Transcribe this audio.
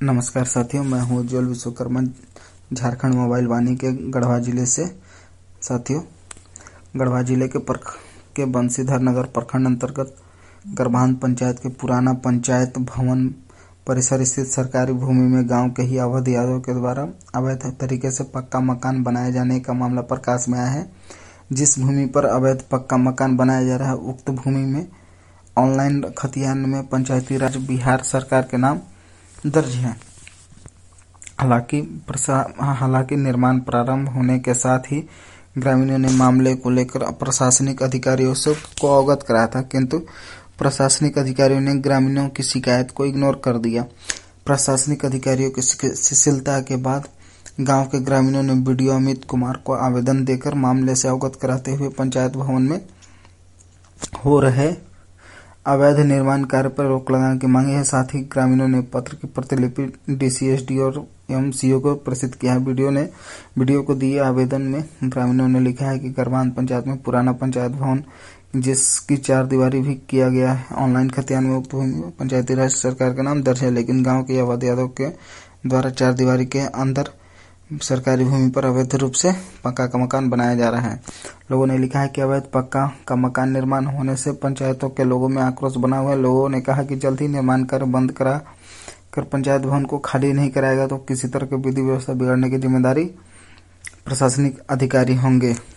नमस्कार साथियों, मैं हूं उज्ज्वल विश्वकर्मा, झारखंड मोबाइल वाणी के गढ़वा जिले से। साथियों, गढ़वा जिले के बंशीधर नगर प्रखंड अंतर्गत गरभान पंचायत के पुराना पंचायत भवन परिसर स्थित सरकारी भूमि में गांव के ही अवध यादव के द्वारा अवैध तरीके से पक्का मकान बनाए जाने का मामला प्रकाश में आया है। जिस भूमि पर अवैध पक्का मकान बनाया जा रहा है, उक्त भूमि में ऑनलाइन खतियान में पंचायती राज बिहार सरकार के नाम दर्ज है। हालांकि निर्माण प्रारंभ होने के साथ ही ग्रामीणों ने मामले को लेकर प्रशासनिक अधिकारियों को अवगत कराया था, किंतु प्रशासनिक अधिकारियों ने ग्रामीणों की शिकायत को इग्नोर कर दिया। प्रशासनिक अधिकारियों की शिथिलता के बाद गांव के ग्रामीणों ने बीडीओ अमित कुमार को आवेदन देकर मामले से अवगत कराते हुए पंचायत भवन में हो रहे अवैध निर्माण कार्य पर रोक लगाने की मांगी है। साथ ही ग्रामीणों ने पत्र की प्रतिलिपि डीसीएसडी और एमसीओ को प्रेषित किया है। वीडियो को दिए आवेदन में ग्रामीणों ने लिखा है कि गरभान पंचायत में पुराना पंचायत भवन जिसकी 4 दीवारी भी किया गया है, ऑनलाइन खतियान में उक्त भूमि में पंचायती राज सरकार का नाम दर्ज है, लेकिन गाँव के अवध यादव के द्वारा 4 दीवारी के अंदर सरकारी भूमि पर अवैध रूप से पक्का का मकान बनाया जा रहा है। लोगों ने लिखा है कि अवैध पक्का का मकान निर्माण होने से पंचायतों के लोगों में आक्रोश बना हुआ है। लोगों ने कहा कि जल्द ही निर्माण कार्य बंद करा कर पंचायत भवन को खाली नहीं कराएगा तो किसी तरह की विधि व्यवस्था बिगड़ने की जिम्मेदारी प्रशासनिक अधिकारी होंगे।